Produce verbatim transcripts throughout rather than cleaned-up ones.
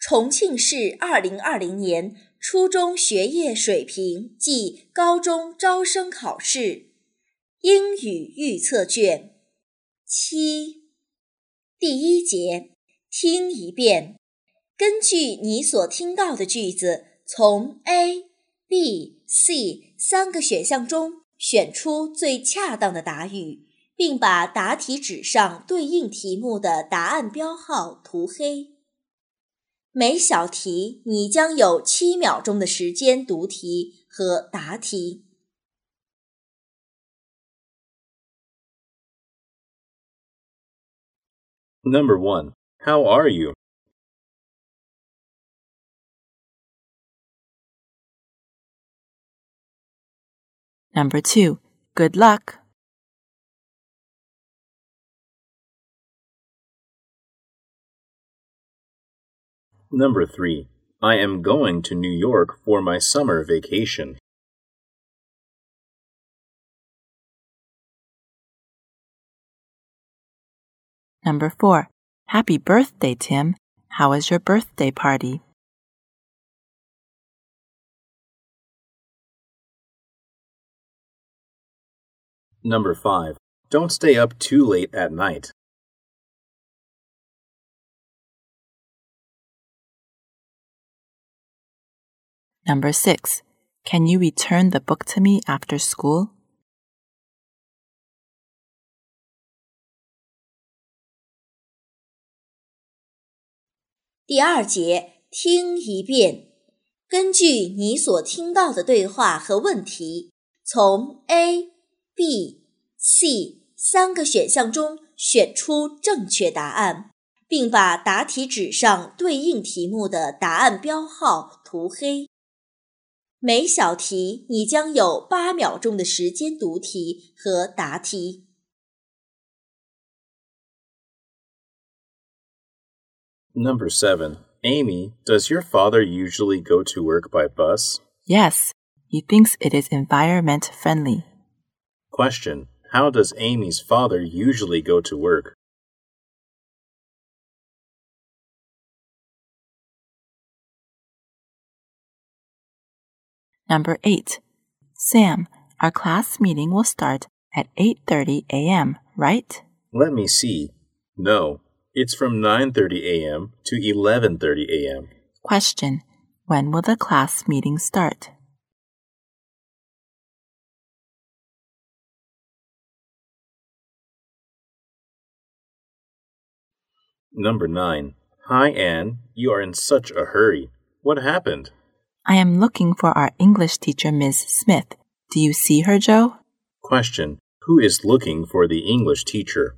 重庆市二零二零年初中学业水平暨高中招生考试英语预测卷七。第一节，听一遍，根据你所听到的句子，从 A、B、C 三个选项中选出最恰当的答语，并把答题纸上对应题目的答案标号涂黑。每小题你将有七秒钟的时间读题和答题。 Number one, how are you? Number two, good luck. Number three, I am going to New York for my summer vacation. Number four, happy birthday, Tim. How was your birthday party? Number five, don't stay up too late at night. Number six, can you return the book to me after school? 《第二节，听一遍，根据你所听到的对话和问题，从 A、B、C 三个选项中选出正确答案，并把答题纸上对应题目的答案标号涂黑。每小题你将有八秒钟的时间读题和答题。 Number seven, Amy, does your father usually go to work by bus? Yes, he thinks it is environment friendly. Question, how does Amy's father usually go to work? Number eight, Sam, our class meeting will start at eight thirty a.m., right? Let me see. No, it's from nine thirty a.m. to eleven thirty a.m. Question, when will the class meeting start? Number nine, hi Anne, you are in such a hurry. What happened? I am looking for our English teacher, Miz Smith. Do you see her, Joe? Question, who is looking for the English teacher?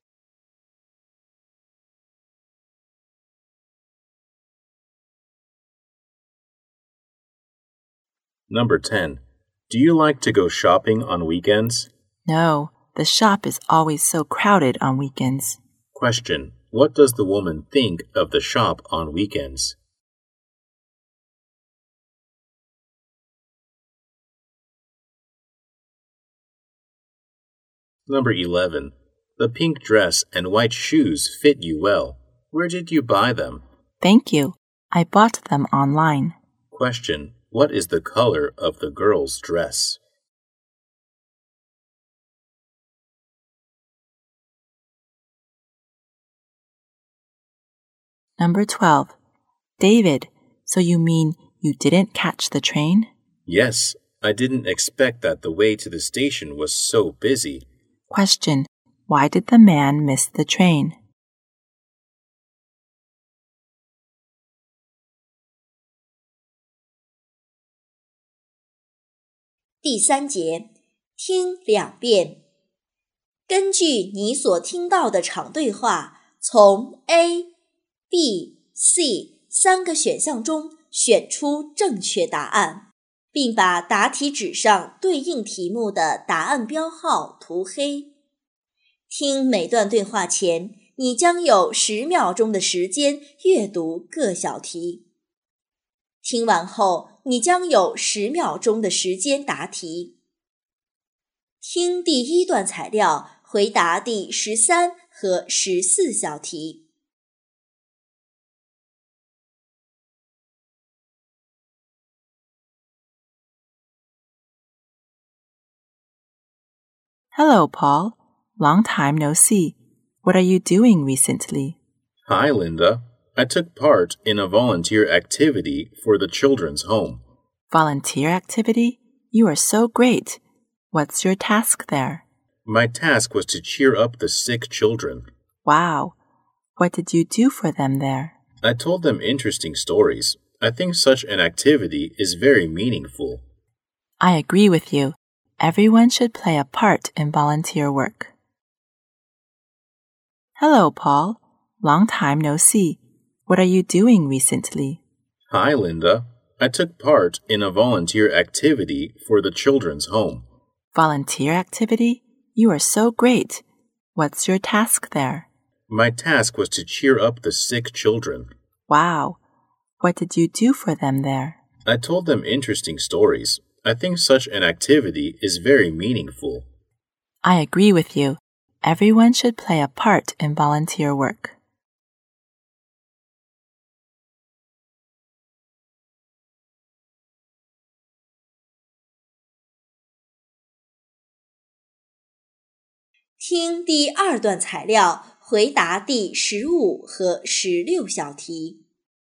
Number ten, do you like to go shopping on weekends? No, the shop is always so crowded on weekends. Question, what does the woman think of the shop on weekends? Number eleven, the pink dress and white shoes fit you well. Where did you buy them? Thank you. I bought them online. Question, what is the color of the girl's dress? Number twelve, David, so you mean you didn't catch the train? Yes, I didn't expect that the way to the station was so busy. Question, why did the man miss the train? 《第三节，听两遍，根据你所听到的场对话，从 A、B、C 三个选项中选出正确答案，并把答题纸上对应题目的答案标号涂黑。听每段对话前，你将有十秒钟的时间阅读各小题。听完后，你将有十秒钟的时间答题。听第一段材料，回答第十三和十四小题。 Hello, Paul. Long time no see. What are you doing recently? Hi, Linda. I took part in a volunteer activity for the children's home. Volunteer activity? You are so great. What's your task there? My task was to cheer up the sick children. Wow. What did you do for them there? I told them interesting stories. I think such an activity is very meaningful. I agree with you. Everyone should play a part in volunteer work. Hello, Paul. Long time no see. What are you doing recently? Hi, Linda. I took part in a volunteer activity for the children's home. Volunteer activity? You are so great. What's your task there? My task was to cheer up the sick children. Wow. What did you do for them there? I told them interesting stories. I think such an activity is very meaningful. I agree with you. Everyone should play a part in volunteer work. 听第二段材料，回答第十五和十六小题。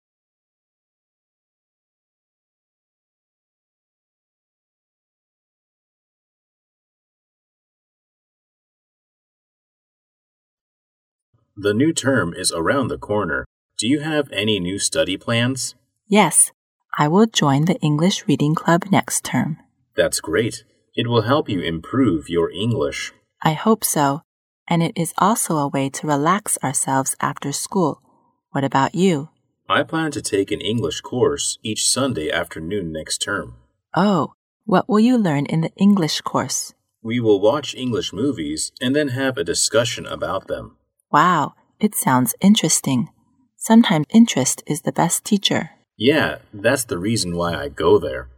The new term is around the corner. Do you have any new study plans? Yes, I will join the English Reading Club next term. That's great. It will help you improve your English. I hope so, and it is also a way to relax ourselves after school. What about you? I plan to take an English course each Sunday afternoon next term. Oh, what will you learn in the English course? We will watch English movies and then have a discussion about them. Wow, it sounds interesting. Sometimes interest is the best teacher. Yeah, that's the reason why I go there.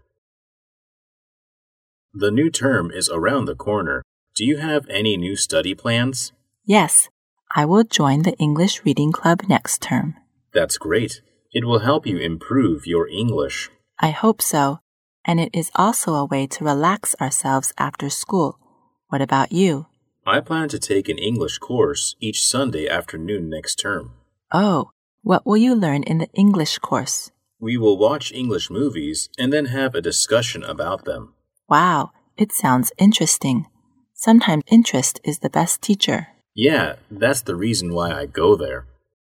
The new term is around the corner. Do you have any new study plans? Yes, I will join the English Reading Club next term. That's great. It will help you improve your English. I hope so, and it is also a way to relax ourselves after school. What about you? I plan to take an English course each Sunday afternoon next term. Oh, what will you learn in the English course? We will watch English movies and then have a discussion about them. Wow, it sounds interesting. Sometimes interest is the best teacher. Yeah, that's the reason why I go there.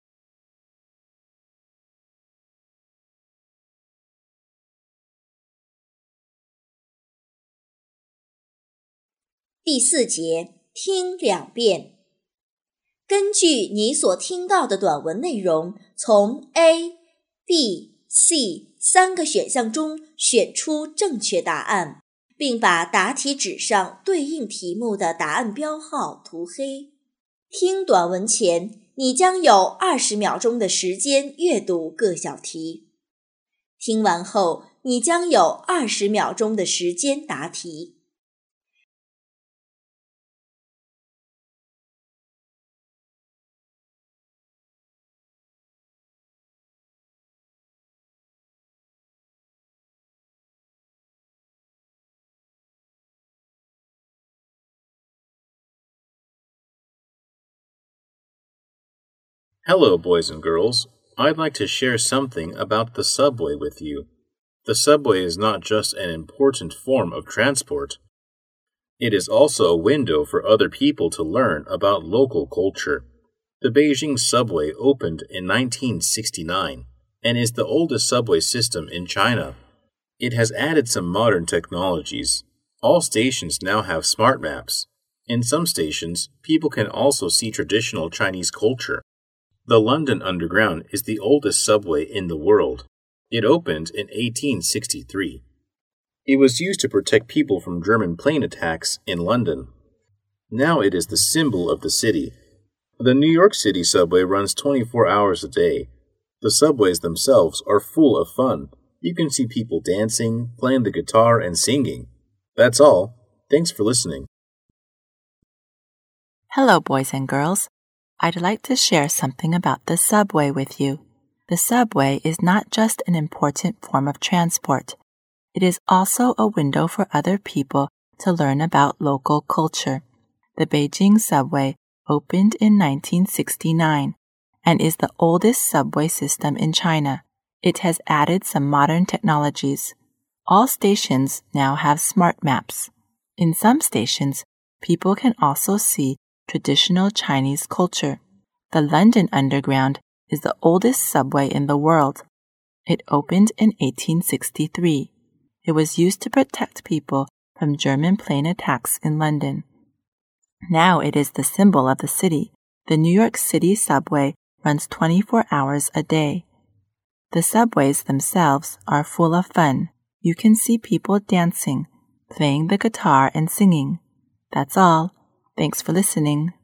第四节，听两遍。根据你所听到的短文内容，从 A、B、C 三个选项中选出正确答案，并把答题纸上对应题目的答案标号涂黑。听短文前，你将有二十秒钟的时间阅读各小题。听完后，你将有二十秒钟的时间答题。 Hello, boys and girls. I'd like to share something about the subway with you. The subway is not just an important form of transport. It is also a window for other people to learn about local culture. The Beijing subway opened in nineteen sixty-nine and is the oldest subway system in China. It has added some modern technologies. All stations now have smart maps. In some stations, people can also see traditional Chinese culture. The London Underground is the oldest subway in the world. It opened in eighteen sixty-three. It was used to protect people from German plane attacks in London. Now it is the symbol of the city. The New York City subway runs twenty-four hours a day. The subways themselves are full of fun. You can see people dancing, playing the guitar, and singing. That's all. Thanks for listening. Hello, boys and girls. I'd like to share something about the subway with you. The subway is not just an important form of transport. It is also a window for other people to learn about local culture. The Beijing subway opened in nineteen sixty-nine and is the oldest subway system in China. It has added some modern technologies. All stations now have smart maps. In some stations, people can also see traditional Chinese culture. The London Underground is the oldest subway in the world. It opened in eighteen sixty-three. It was used to protect people from German plane attacks in London. Now it is the symbol of the city. The New York City subway runs twenty-four hours a day. The subways themselves are full of fun. You can see people dancing, playing the guitar and singing. That's all. Thanks for listening.